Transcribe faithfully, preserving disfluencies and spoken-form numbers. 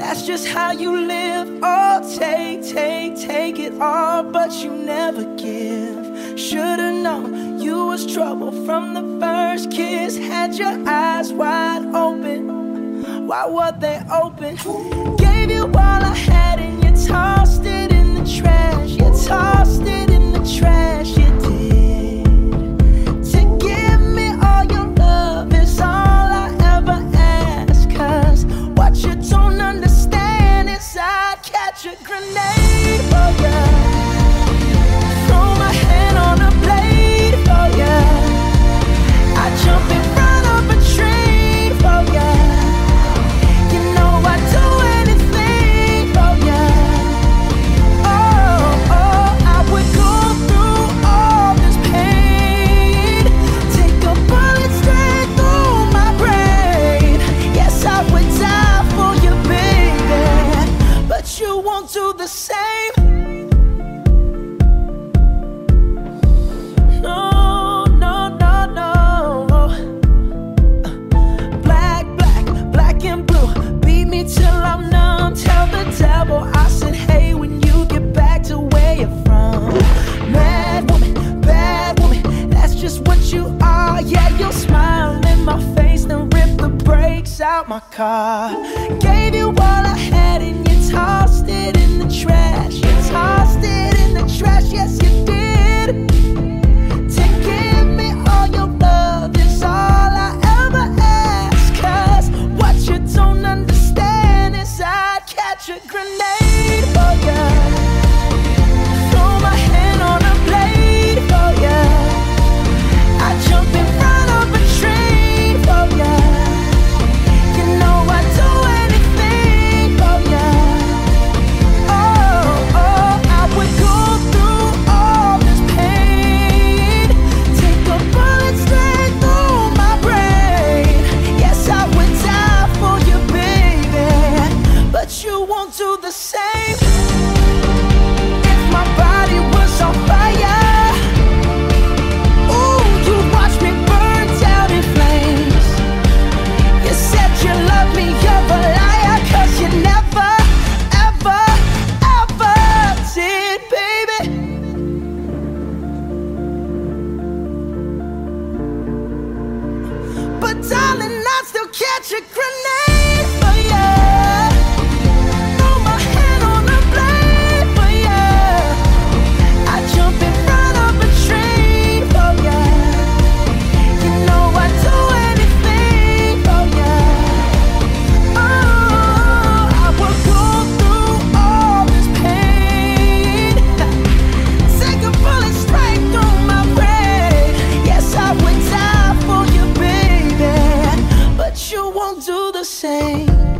That's just how you live. Oh, take, take, take it all, but you never give. Should've known you was trouble from the first kiss. Had your eyes wide open. Why were they open? Gave you all I had and you tossed it in the trash. You tossed it in the trash, you did. To give me all your love is all I ever ask. Cause what you don't understand is I'd catch a grenade for ya. Throw my hand on a blade for ya. I'd jump in front of a train for ya. You know I'd do anything for ya. Oh, oh, I would go through all this pain. Take a bullet straight through my brain. Yes, I would die for you, baby, but you won't do the same. No, no, no, no. Black, black, black and blue. Beat me till I'm numb. Tell the devil I said, hey, when you get back to where you're from. Mad woman, bad woman, that's just what you are. Yeah, you'll smile in my face, then rip the brakes out my car. Gave you all I had and you tossed it in the trash. You tossed it in the trash, yes you did. To give me all your love is all I ever ask. Cause what you don't understand is I'd catch a grenade for ya. Throw my hand on a blade for ya. I'd jump in front of a train for ya. You know I'd do anything for ya. Oh, oh, I would go through all this pain. Take a bullet straight through my brain. Yes, I would die for you, baby, but you won't do the same. If my body was on fire, ooh, you watch me burn down in flames. You said you love me, you're a liar, cause you never, ever, ever did, baby. But darling, I'd still catch a grenade for ya. Throw my hand on a blade for ya. I'd jump in front of a train for ya. You know I'd do anything for ya. Oh, I would go through all this pain. Take a bullet straight through my brain. Yes, I would die for you, baby, but you won't do the same.